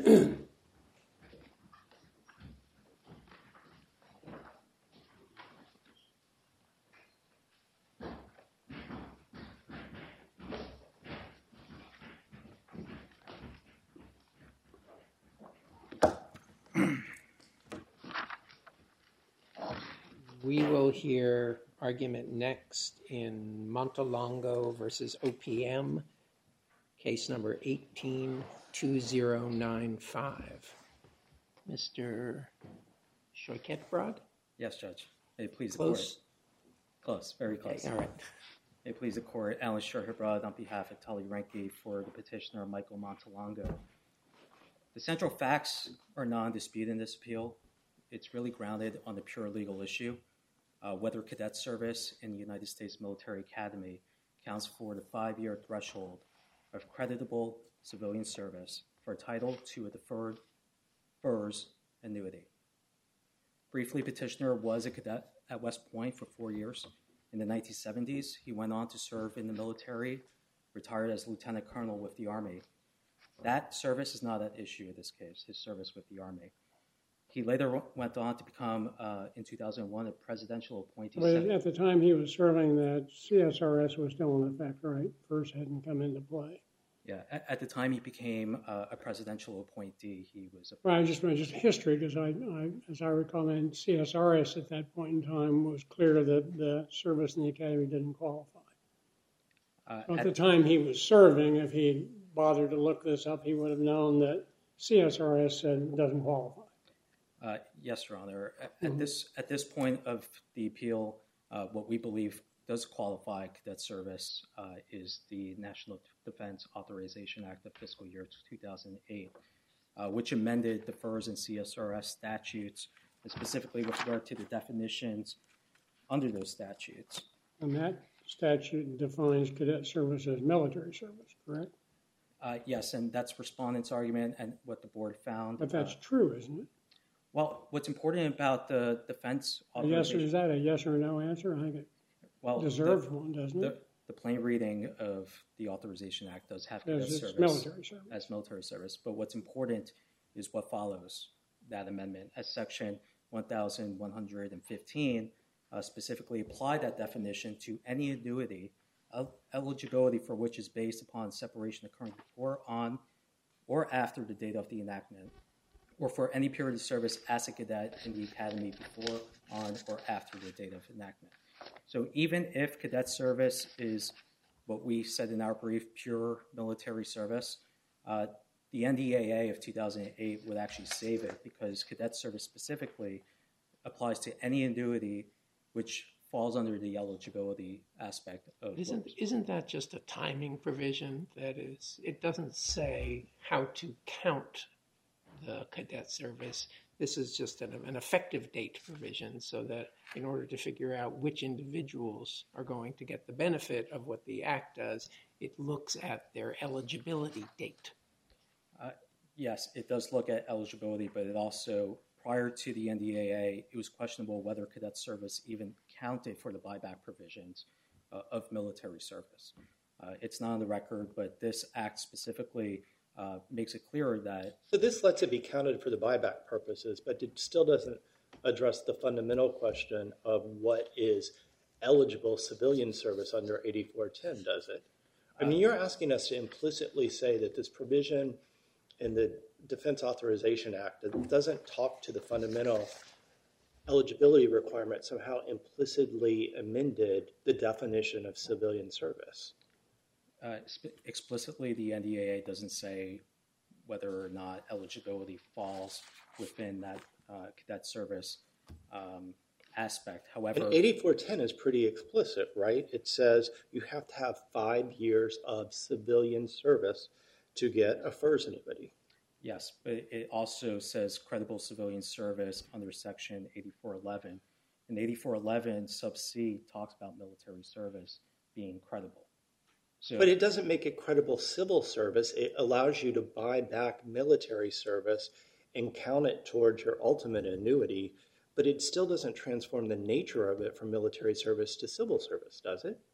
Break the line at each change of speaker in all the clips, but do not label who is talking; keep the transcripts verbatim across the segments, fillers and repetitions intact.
We will hear argument next in Montalongo versus O P M, case number eighteen two zero nine five. Mister Schoiketbrod?
Yes, Judge. May it please
Close?
the court. Close, very close.
Okay, all right.
May it please the court, Alan Schoiketbrod on behalf of Tully Reinke for the petitioner Michael Montalongo. The central facts are non-disputed in this appeal. It's really grounded on the pure legal issue, uh, whether cadet service in the United States Military Academy counts for the five-year threshold of creditable civilian service for title to a deferred F E R S annuity. Briefly, petitioner was a cadet at West Point for four years. In the nineteen seventies, he went on to serve in the military, retired as lieutenant colonel with the Army. That service is not at issue in this case, his service with the Army. He later went on to become, uh, in two thousand one, a presidential appointee.
But at the time he was serving, that C S R S was still in effect, right? First hadn't come into play.
Yeah, at, at the time he became uh, a presidential appointee, he was a...
Well, I just meant just history, because I, I, as I recall, then C S R S at that point in time was clear that the service in the academy didn't qualify. Uh, at, at the time he was serving, if he bothered to look this up, he would have known that C S R S said it doesn't qualify.
Uh, yes, Your Honor. At, mm-hmm. at this at this point of the appeal, uh, what we believe does qualify cadet service uh, is the National Defense Authorization Act of fiscal year two thousand eight, uh, which amended the F E R S and C S R S statutes, and specifically with regard to the definitions under those statutes.
And that statute defines cadet service as military service, correct?
Uh, yes, and that's respondent's argument and what the board found.
But that's
uh,
true, isn't it?
Well, what's important about the defense
authorization... Yes, is that a yes or no answer? I think it well, deserves
the,
one, doesn't
the,
it?
The plain reading of the Authorization Act does have cadet
as
service
military service
as military service. But what's important is what follows that amendment. As Section one thousand one hundred fifteen uh, specifically applied that definition to any annuity of eligibility for which is based upon separation occurring before, on, or after the date of the enactment, or for any period of service as a cadet in the academy before, on, or after the date of enactment. So even if cadet service is what we said in our brief, pure military service, uh, the N D A A of two thousand eight would actually save it, because cadet service specifically applies to any annuity which falls under the eligibility aspect of
isn't isn't that just a timing provision? That is, it doesn't say how to count the cadet service. This is just an, an effective date provision, so that in order to figure out which individuals are going to get the benefit of what the Act does, it looks at their eligibility date.
Uh, yes, it does look at eligibility, but it also, prior to the N D A A, it was questionable whether cadet service even counted for the buyback provisions uh, of military service. Uh, it's not on the record, but this Act specifically Uh, makes it clearer that...
So this lets it be counted for the buyback purposes, but it still doesn't address the fundamental question of what is eligible civilian service under eighty-four ten, does it? I mean, you're asking us to implicitly say that this provision in the Defense Authorization Act that doesn't talk to the fundamental eligibility requirement somehow implicitly amended the definition of civilian service.
Uh, explicitly, the N D A A doesn't say whether or not eligibility falls within that uh, cadet service um, aspect. However,
and eighty-four ten is pretty explicit, right? It says you have to have five years of civilian service to get a F E R S annuity.
Yes, but it also says credible civilian service under Section eighty-four eleven. And eighty-four eleven sub C talks about military service being credible. So,
but it doesn't make it credible civil service. It allows you to buy back military service and count it towards your ultimate annuity, but it still doesn't transform the nature of it from military service to civil service, does it?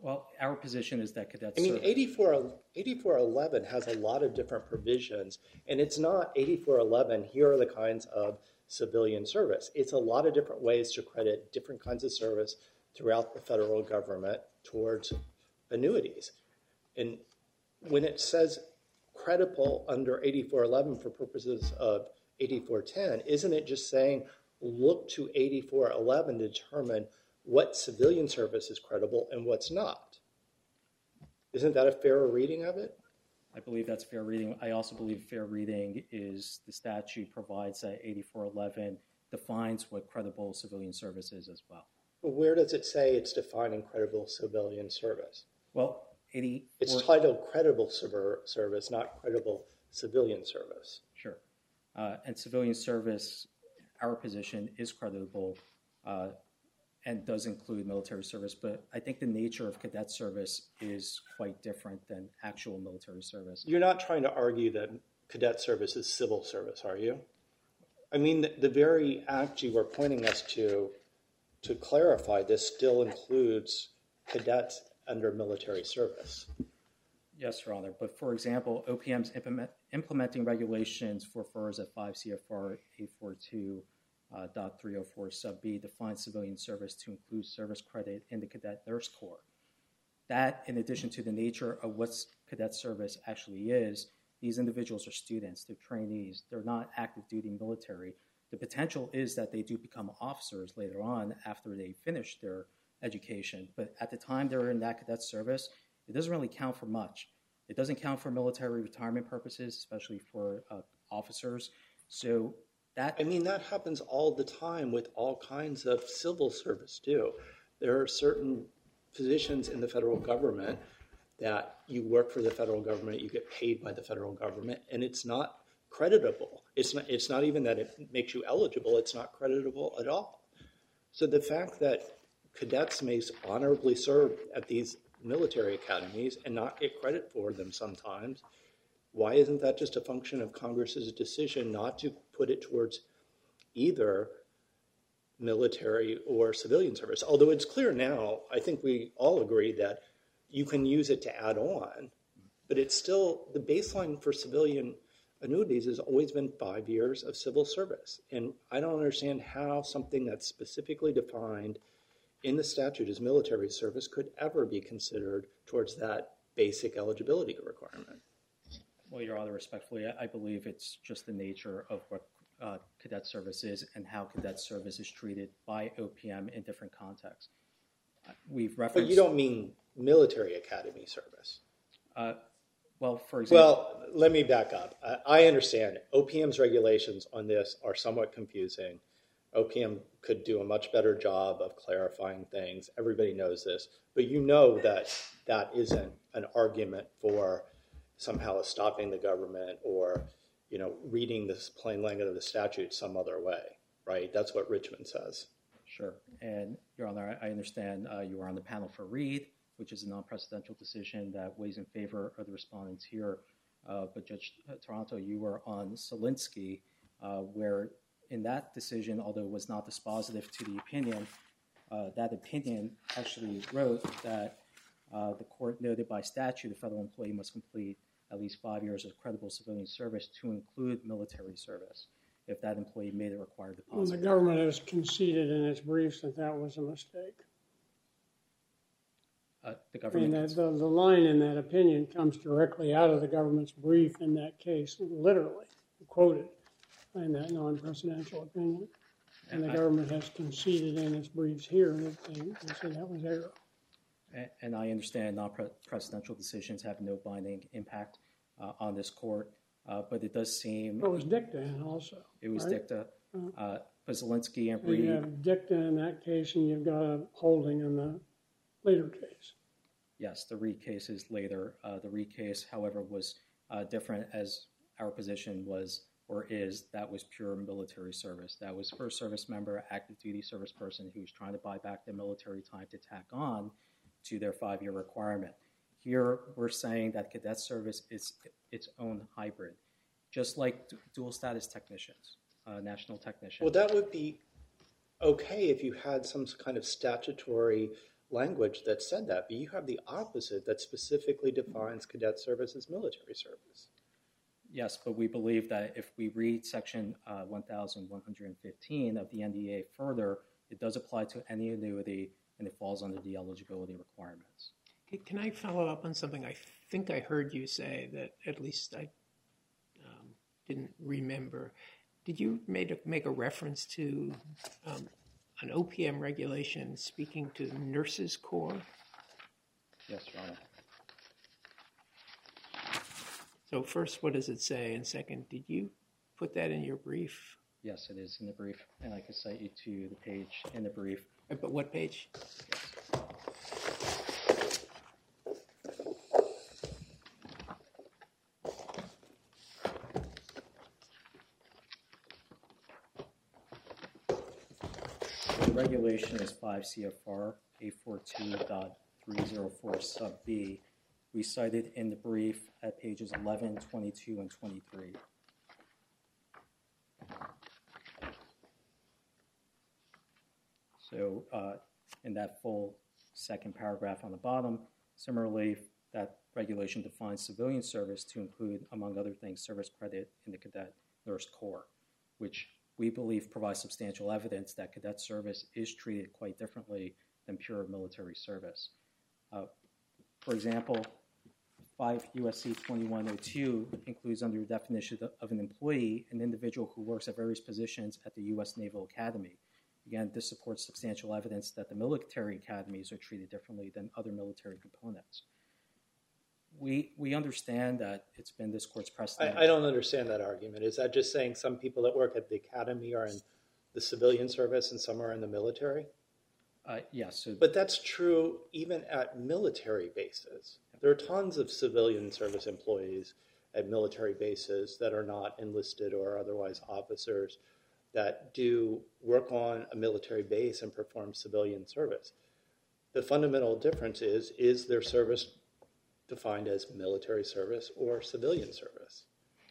Well, our position is that cadet
I mean,
service...
eighty-four eleven has a lot of different provisions, and it's not eighty-four eleven, here are the kinds of civilian service. It's a lot of different ways to credit different kinds of service throughout the federal government towards annuities. And when it says credible under eighty-four eleven for purposes of eighty-four ten, isn't it just saying look to eighty-four eleven to determine what civilian service is credible and what's not? Isn't that a fair reading of it?
I believe that's fair reading. I also believe fair reading is the statute provides that eighty-four eleven defines what credible civilian service is as well.
But where does it say it's defining credible civilian service?
Well, eighty-four...
It's titled credible service, not credible civilian service.
Sure. Uh, and civilian service, our position is credible uh, and does include military service, but I think the nature of cadet service is quite different than actual military service.
You're not trying to argue that cadet service is civil service, are you? I mean, the, the very act you were pointing us to, to clarify this, still includes cadets under military service.
Yes, Your Honor. But for example, O P M's implement, implementing regulations for F E R S at five C F R eight forty-two point three oh four sub B defines civilian service to include service credit in the Cadet Nurse Corps. That, in addition to the nature of what cadet service actually is, these individuals are students, they're trainees, they're not active duty military. The potential is that they do become officers later on after they finish their education. But at the time they're in that cadet service, it doesn't really count for much. It doesn't count for military retirement purposes, especially for uh, officers. So that...
I mean, that happens all the time with all kinds of civil service, too. There are certain positions in the federal government that you work for the federal government, you get paid by the federal government, and it's not creditable. It's not, it's not even that it makes you eligible, it's not creditable at all. So the fact that cadets may honorably serve at these military academies and not get credit for them sometimes, why isn't that just a function of Congress's decision not to put it towards either military or civilian service? Although it's clear now, I think we all agree that you can use it to add on, but it's still, the baseline for civilian annuities has always been five years of civil service. And I don't understand how something that's specifically defined in the statute as military service could ever be considered towards that basic eligibility requirement.
Well, Your Honor, respectfully, I believe it's just the nature of what uh, cadet service is and how cadet service is treated by O P M in different contexts. Uh, we've referenced...
But you don't mean military academy service.
Uh, well, for example...
Well, let me back up. I, I understand O P M's regulations on this are somewhat confusing. O P M could do a much better job of clarifying things. Everybody knows this. But you know that that isn't an argument for somehow stopping the government or, you know, reading this plain language of the statute some other way, right? That's what Richmond says.
Sure. And, Your Honor, I understand uh, you were on the panel for Reed, which is a non-precedential decision that weighs in favor of the respondents here. Uh, but Judge Toronto, you were on Solinsky, uh, where in that decision, although it was not dispositive to the opinion, uh, that opinion actually wrote that uh, the court noted by statute the federal employee must complete at least five years of credible civilian service to include military service if that employee made a required deposit.
Well, the government has conceded in its briefs that that was a mistake.
Uh, the government...
I mean, that, the, the line in that opinion comes directly out of the government's brief in that case, literally quoted in that non-presidential opinion. And the
I,
government has conceded in its briefs here that they, they said that was error.
And I understand non-presidential decisions have no binding impact uh, on this court, uh, but it does seem...
It was dicta in also.
It was
right?
dicta. Uh, Zelensky and
so
Breed...
You have dicta in that case, and you've got a holding in the later case.
Yes, the Reed case is later. Uh, the Reed case, however, was uh, different, as our position was or is that was pure military service. That was first service member, active duty service person who was trying to buy back their military time to tack on to their five-year requirement. Here, we're saying that cadet service is its own hybrid, just like dual status technicians, uh, national technicians.
Well, that would be okay if you had some kind of statutory language that said that, but you have the opposite that specifically defines cadet service as military service.
Yes, but we believe that if we read Section uh, one thousand one hundred fifteen of the N D A further, it does apply to any annuity, and it falls under the eligibility requirements.
Can I follow up on something I think I heard you say that at least I um, didn't remember? Did you make a, make a reference to um, an O P M regulation speaking to nurses' corps?
Yes, Your Honor.
So first, what does it say? And second, did you put that in your brief?
Yes, it is in the brief, and I can cite you to the page in the brief.
But what page?
The regulation is five C F R A forty-two point three oh four sub B. We cited in the brief at pages eleven, twenty-two, and twenty-three. So uh, in that full second paragraph on the bottom, similarly, that regulation defines civilian service to include, among other things, service credit in the cadet nurse corps, which we believe provides substantial evidence that cadet service is treated quite differently than pure military service. Uh, for example, five U S C twenty-one oh two includes under the definition of an employee an individual who works at various positions at the U S Naval Academy. Again, this supports substantial evidence that the military academies are treated differently than other military components. We we understand that it's been this court's precedent.
I, I don't understand that argument. Is that just saying some people that work at the academy are in the civilian service and some are in the military?
Uh, yes. So
but that's true even at military bases. There are tons of civilian service employees at military bases that are not enlisted or otherwise officers that do work on a military base and perform civilian service. The fundamental difference is, is their service defined as military service or civilian service?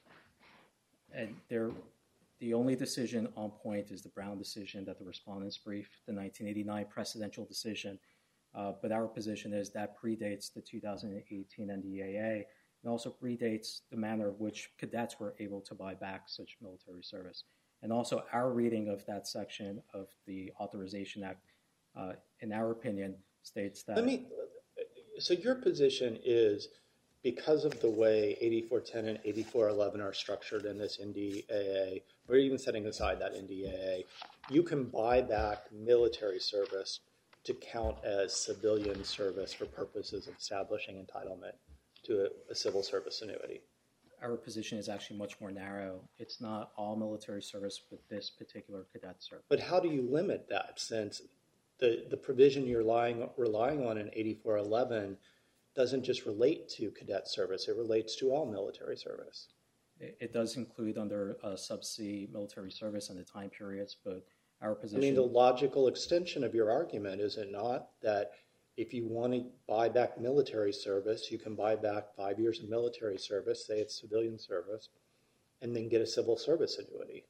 And there, the only decision on point is the Brown decision that the respondents briefed, the nineteen eighty-nine precedential decision. Uh, but our position is that predates the two thousand eighteen N D A A and also predates the manner in which cadets were able to buy back such military service. And also our reading of that section of the Authorization Act, uh, in our opinion, states that...
Let me, so your position is because of the way eighty-four ten and eighty-four eleven are structured in this N D A A, or even setting aside that N D A A, you can buy back military service to count as civilian service for purposes of establishing entitlement to a, a civil service annuity.
Our position is actually much more narrow. It's not all military service with this particular cadet service.
But how do you limit that, since the, the provision you're relying, relying on in eighty-four eleven doesn't just relate to cadet service, it relates to all military service?
It, it does include under uh, sub-C military service and the time periods, but our position...
I mean, the logical extension of your argument, is it not, that if you want to buy back military service, you can buy back five years of military service, say it's civilian service, and then get a civil service annuity?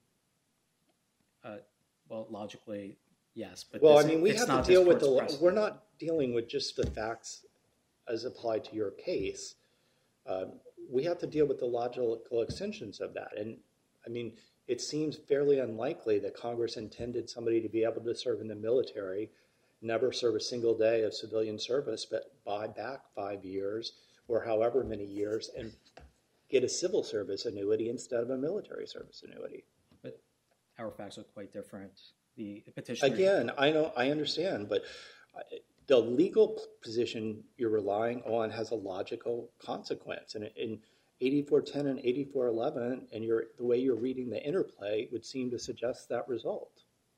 Uh, well, logically, yes. But
well,
this,
I mean, we have to deal with the... Precedent. We're not dealing with just the facts as applied to your case. Uh, we have to deal with the logical extensions of that. And, I mean, it seems fairly unlikely that Congress intended somebody to be able to serve in the military, never serve a single day of civilian service, but buy back five years or however many years and get a civil service annuity instead of a military service annuity.
But our facts are quite different. The petitioner...
Again, I know, I understand, but the legal position you're relying on has a logical consequence. And in eighty-four ten and eighty-four eleven, and you're, the way you're reading the interplay would seem to suggest that result.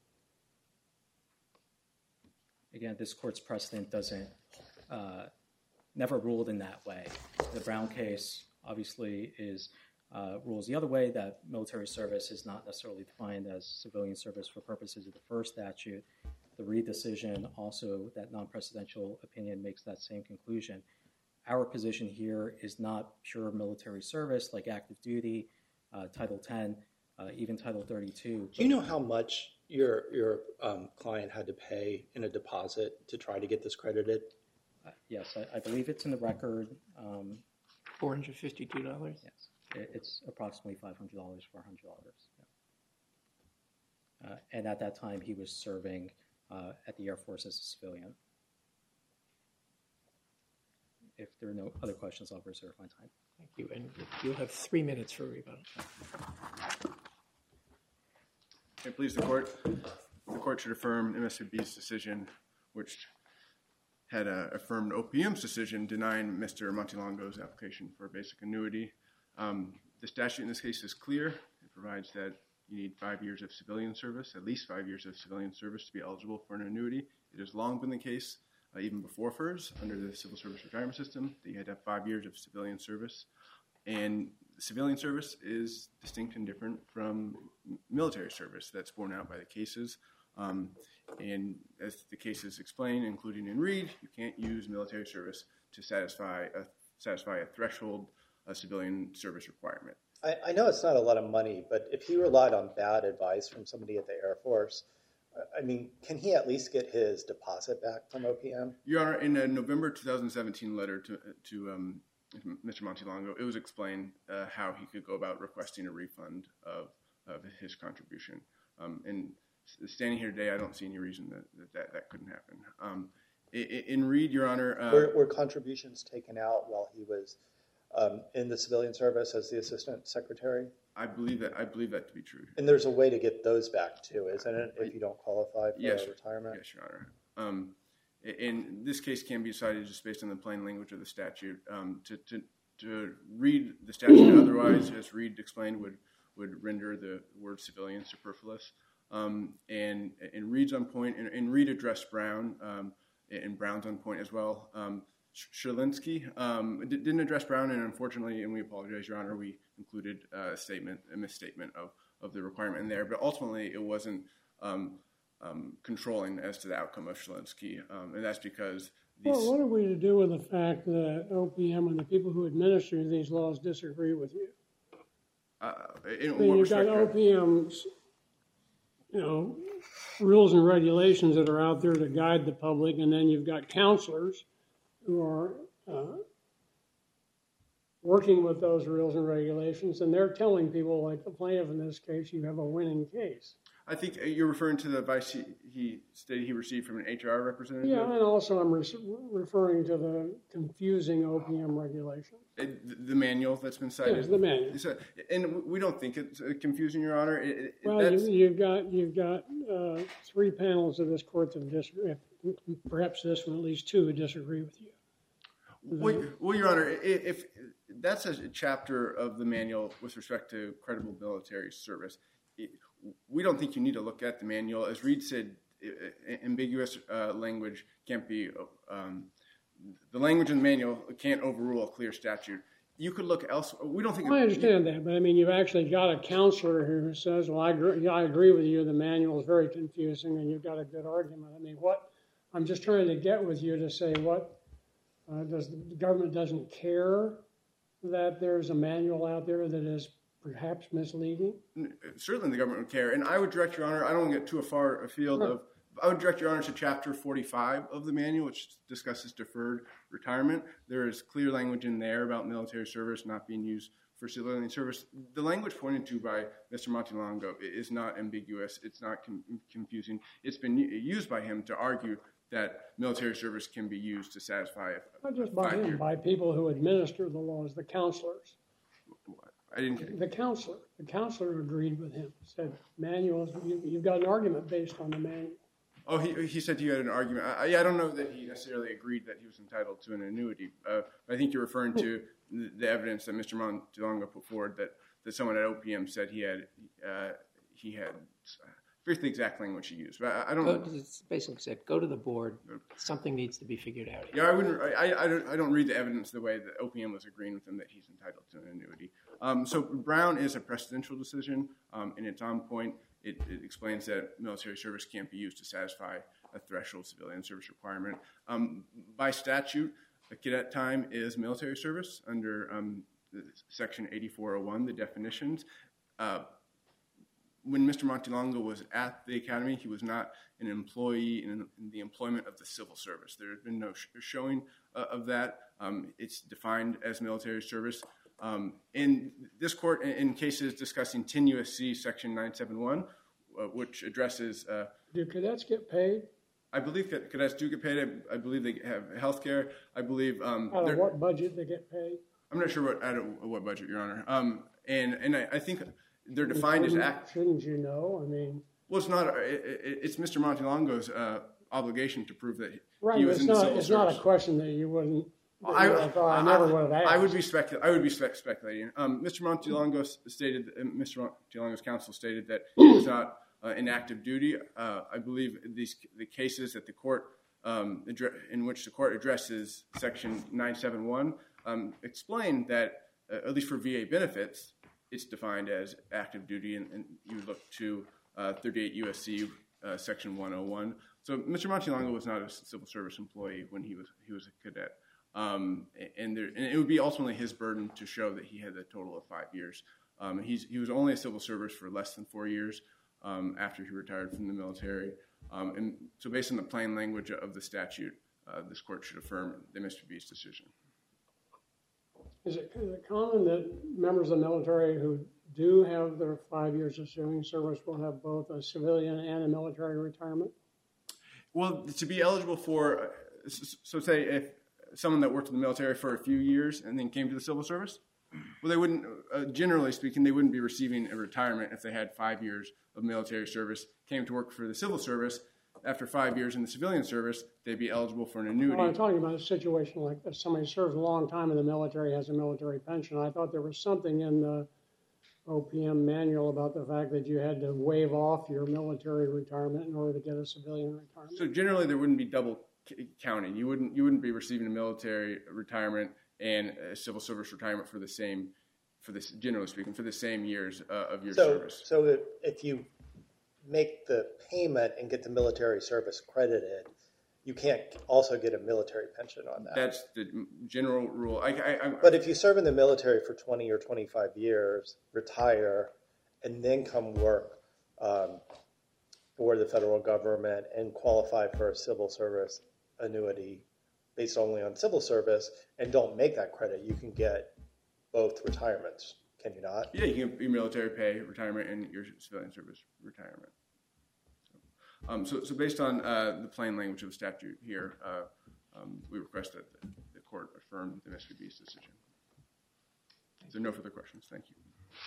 Again, this court's precedent doesn't, uh, never ruled in that way. The Brown case obviously is, uh, rules the other way, that military service is not necessarily defined as civilian service for purposes of the first statute. The Reed decision also, that non-precedential opinion, makes that same conclusion. Our position here is not pure military service like active duty, uh, Title ten, uh, even Title thirty-two.
Do you know how much your your um, client had to pay in a deposit to try to get this credited?
Uh, yes, I, I believe it's in the record. Um,
four hundred fifty-two dollars?
Yes, it, it's approximately five hundred dollars, four hundred dollars. Yeah. Uh, and at that time, he was serving uh, at the Air Force as a civilian. If there are no other questions, I'll reserve my time.
Thank you. And you'll have three minutes for rebuttal.
Okay, please, the court. The court should affirm M S W B's decision, which had uh, affirmed O P M's decision denying Mister Montelongo's application for a basic annuity. Um, the statute in this case is clear. It provides that you need five years of civilian service, at least five years of civilian service to be eligible for an annuity. It has long been the case, uh, even before F E R S, under the Civil Service Retirement System, that you had to have five years of civilian service. And civilian service is distinct and different from military service. That's borne out by the cases. Um, and as the cases explain, including in Reed, you can't use military service to satisfy a, satisfy a threshold a civilian service requirement.
I, I know it's not a lot of money, but if he relied on bad advice from somebody at the Air Force, I mean, can he at least get his deposit back from O P M?
Your Honor, in a November two thousand seventeen letter to to um, Mister Montelongo, it was explained uh, how he could go about requesting a refund of, of his contribution. Um, and standing here today, I don't see any reason that that, that, that couldn't happen. Um, in, in Reed, Your Honor... Uh,
were, were contributions taken out while he was um, in the civilian service as the assistant secretary?
I believe that I believe that to be true.
And there's a way to get those back too, isn't it, if you don't qualify for
yes,
retirement?
Yes, Your Honor. Um, and this case can be decided just based on the plain language of the statute. Um, to, to to read the statute otherwise, as Reed explained, would would render the word civilian superfluous. Um, and and Reed's on point, and, and Reed addressed Brown, um, and Brown's on point as well. Um, Shalinsky um, didn't address Brown, and unfortunately, and we apologize, Your Honor, we included a statement, a misstatement of, of the requirement in there. But ultimately, it wasn't um, um, controlling as to the outcome of Shalinsky, um, and that's because these...
Well, what are we to do with the fact that O P M and the people who administer these laws disagree with you?
Uh, in
I mean,
what
you've got
respect,
O P M's, you know, rules and regulations that are out there to guide the public, and then you've got counselors who are uh, working with those rules and regulations, and they're telling people, like the plaintiff in this case, you have a winning case.
I think you're referring to the advice he, he stated he received from an H R representative?
Yeah, and also I'm re referring to the confusing O P M regulations.
It, the manual that's been cited?
Yes, the manual.
A, and we don't think it's confusing, Your Honor. It, it,
well,
that's...
you, you've got, you've got uh, three panels of this court that disagree. Perhaps this one, at least two, would disagree with you.
Well, well, Your Honor, if, if that's a chapter of the manual with respect to credible military service, it, we don't think you need to look at the manual. As Reed said, ambiguous uh, language can't be, um, the language in the manual can't overrule a clear statute. You could look elsewhere. We don't think...
Well, I understand that, but I mean, you've actually got a counselor who says, well, I agree, I agree with you, the manual is very confusing, and you've got a good argument. I mean, what, I'm just trying to get with you to say what, uh, does the government doesn't care that there's a manual out there that is perhaps misleading?
Certainly the government would care. And I would direct, Your Honor, I don't want to get too far afield right. of, I would direct Your Honor to chapter forty-five of the manual, which discusses deferred retirement. There is clear language in there about military service not being used for civilian service. The language pointed to by Mister Montelongo is not ambiguous. It's not com confusing. It's been used by him to argue that military service can be used to satisfy a
Not just by him, year. by people who administer the laws, the counselors.
I didn't get it.
The counselor. The counselor agreed with him. Said, manuals, you, you've got an argument based on the manual.
Oh, he, he said you had an argument. I, I don't know that he necessarily agreed that he was entitled to an annuity. Uh, I think you're referring to the, the evidence that Mister Montelongo put forward that, that someone at O P M said he had, uh, he had, here's the exact language he used. But I, I don't
go,
know.
It's basically said, go to the board. Something needs to be figured out.
Yeah, I wouldn't. I, I, don't, I don't read the evidence the way that O P M was agreeing with him that he's entitled to an annuity. Um, so Brown is a precedential decision, um, and it's on point. It, it explains that military service can't be used to satisfy a threshold civilian service requirement. Um, by statute, a cadet time is military service under um, Section eighty-four oh one, the definitions. Uh, when Mister Montelongo was at the academy, he was not an employee in, in the employment of the civil service. There has been no sh- showing uh, of that. Um, it's defined as military service. Um, in this court, in, in cases discussing ten U S C Section nine seventy-one, uh, which addresses... Uh,
Do cadets get paid?
I believe cadets do get paid. I, I believe they have health care. I believe... Um,
out of what budget they get paid?
I'm not sure what out of what budget, Your Honor. Um, and and I, I think they're defined as... act.
Shouldn't you know? I mean...
Well, it's not... It, it, it's Mister Montelongo's uh, obligation to prove that
right,
he was
it's
in
not,
the civil
it's
service.
not a question that you wouldn't... That
I,
you would have thought, I, I never would have asked.
I would be specul- I would be spe- speculating. Um, Mister Montelongo stated, uh, Mister Montelongo's counsel stated that he was not uh, in active duty. Uh, I believe these the cases that the court um, addre- in which the court addresses Section nine seventy-one um, explain that uh, at least for V A benefits, it's defined as active duty, and, and you would look to uh, thirty-eight U S C uh, Section one oh one. So Mister Montelongo was not a civil service employee when he was he was a cadet. Um, and, there, and it would be ultimately his burden to show that he had a total of five years. Um, he's, he was only a civil service for less than four years um, after he retired from the military. Um, and so based on the plain language of the statute, uh, this court should affirm the Mister B's decision.
Is it, is it common that members of the military who do have their five years of civilian service will have both a civilian and a military retirement?
Well, to be eligible for, so say if someone that worked in the military for a few years and then came to the civil service, well, they wouldn't, uh, generally speaking, they wouldn't be receiving a retirement if they had five years of military service, came to work for the civil service. After five years in the civilian service, they'd be eligible for an annuity.
Well, I'm talking about a situation like this. Somebody serves a long time in the military, has a military pension. I thought there was something in the O P M manual about the fact that you had to waive off your military retirement in order to get a civilian retirement.
So generally, there wouldn't be double counting. You wouldn't you wouldn't be receiving a military retirement and a civil service retirement for the same, for this generally speaking, for the same years uh, of your
so,
service.
So if, if you make the payment and get the military service credited, you can't also get a military pension on that.
That's the general rule. I, I, I,
but if you serve in the military for twenty or twenty-five years, retire, and then come work um, for the federal government and qualify for a civil service annuity based only on civil service and don't make that credit, you can get both retirements, can you not?
Yeah, you can get your military pay retirement and your civilian service retirement. So, um, so, so based on uh, the plain language of the statute here, uh, um, we request that the, the court affirm the Mister B's decision. Is there no further questions? Thank you.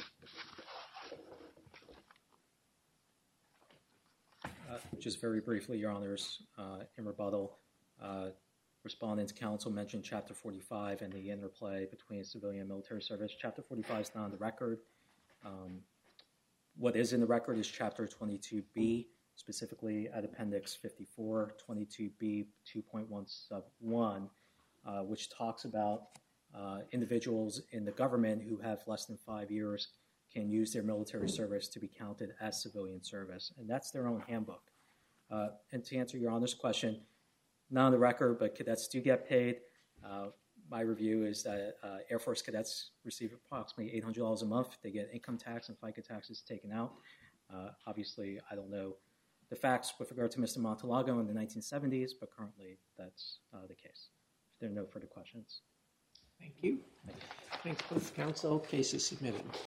Uh, just very briefly, Your Honors, uh, in rebuttal, uh, Respondent's counsel mentioned Chapter forty-five and the interplay between civilian and military service. Chapter forty-five is not on the record. Um, what is in the record is Chapter twenty-two B, specifically at Appendix fifty-four, twenty-two B two point one sub one, uh, which talks about uh, individuals in the government who have less than five years can use their military service to be counted as civilian service, and that's their own handbook. Uh, and to answer Your Honor's question, not on the record, but cadets do get paid. Uh, my review is that uh, Air Force cadets receive approximately eight hundred dollars a month. They get income tax and FICA taxes taken out. Uh, obviously, I don't know the facts with regard to Mister Montelongo in the nineteen seventies, but currently that's uh, the case. If there are no further questions.
Thank you. Thanks, both counsel. Case is submitted.